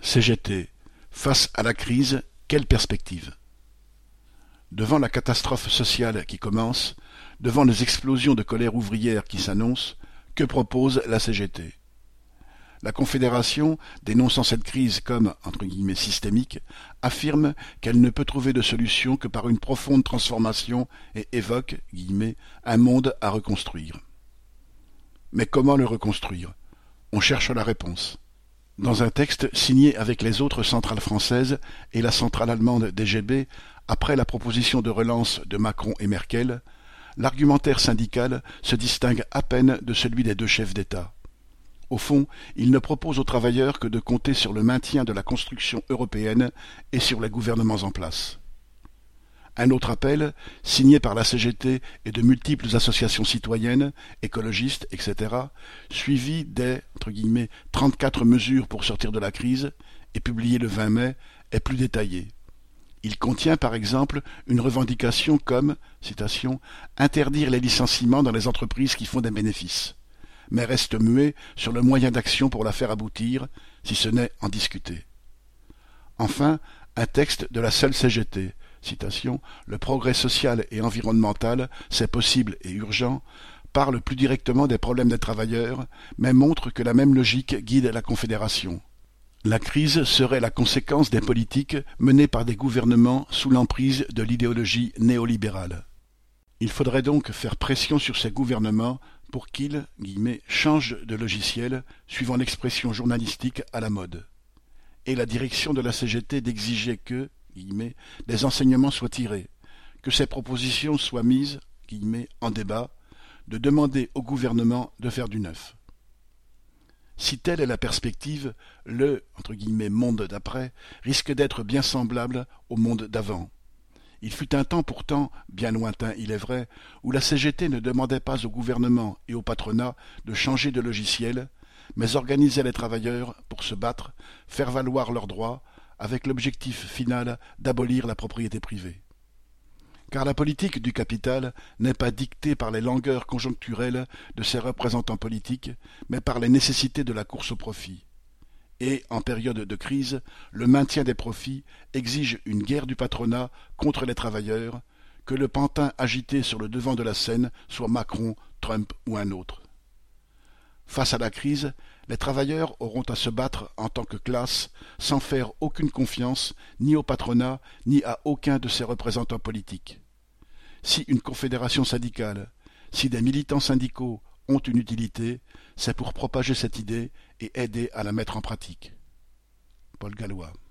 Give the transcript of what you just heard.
CGT. Face à la crise, quelle perspective? Devant la catastrophe sociale qui commence, devant les explosions de colère ouvrière qui s'annoncent, que propose la CGT? La Confédération, dénonçant cette crise comme entre guillemets systémique, affirme qu'elle ne peut trouver de solution que par une profonde transformation et évoque guillemets, un monde à reconstruire. Mais comment le reconstruire? On cherche la réponse. Dans un texte signé avec les autres centrales françaises et la centrale allemande DGB, après la proposition de relance de Macron et Merkel, l'argumentaire syndical se distingue à peine de celui des deux chefs d'État. Au fond, il ne propose aux travailleurs que de compter sur le maintien de la construction européenne et sur les gouvernements en place. Un autre appel, signé par la CGT et de multiples associations citoyennes, écologistes, etc., suivi des « 34 mesures pour sortir de la crise » et publié le 20 mai, est plus détaillé. Il contient par exemple une revendication comme citation, « interdire les licenciements dans les entreprises qui font des bénéfices », mais reste muet sur le moyen d'action pour la faire aboutir, si ce n'est en discuter. Enfin, un texte de la seule CGT, citation, « le progrès social et environnemental, c'est possible et urgent », parle plus directement des problèmes des travailleurs, mais montre que la même logique guide la Confédération. La crise serait la conséquence des politiques menées par des gouvernements sous l'emprise de l'idéologie néolibérale. Il faudrait donc faire pression sur ces gouvernements pour qu'ils « changent de logiciel », suivant l'expression journalistique à la mode. Et la direction de la CGT d'exiger que « des enseignements soient tirés, que ces propositions soient mises « en débat », de demander au gouvernement de faire du neuf. Si telle est la perspective, le « monde d'après » risque d'être bien semblable au monde d'avant. Il fut un temps pourtant, bien lointain il est vrai, où la CGT ne demandait pas au gouvernement et au patronat de changer de logiciel, mais organisait les travailleurs pour se battre, faire valoir leurs droits, avec l'objectif final d'abolir la propriété privée. Car la politique du capital n'est pas dictée par les langueurs conjoncturelles de ses représentants politiques, mais par les nécessités de la course au profit. Et, en période de crise, le maintien des profits exige une guerre du patronat contre les travailleurs, que le pantin agité sur le devant de la scène soit Macron, Trump ou un autre. Face à la crise, les travailleurs auront à se battre en tant que classe sans faire aucune confiance ni au patronat ni à aucun de ses représentants politiques. Si une confédération syndicale, si des militants syndicaux ont une utilité, c'est pour propager cette idée et aider à la mettre en pratique. Paul Gallois.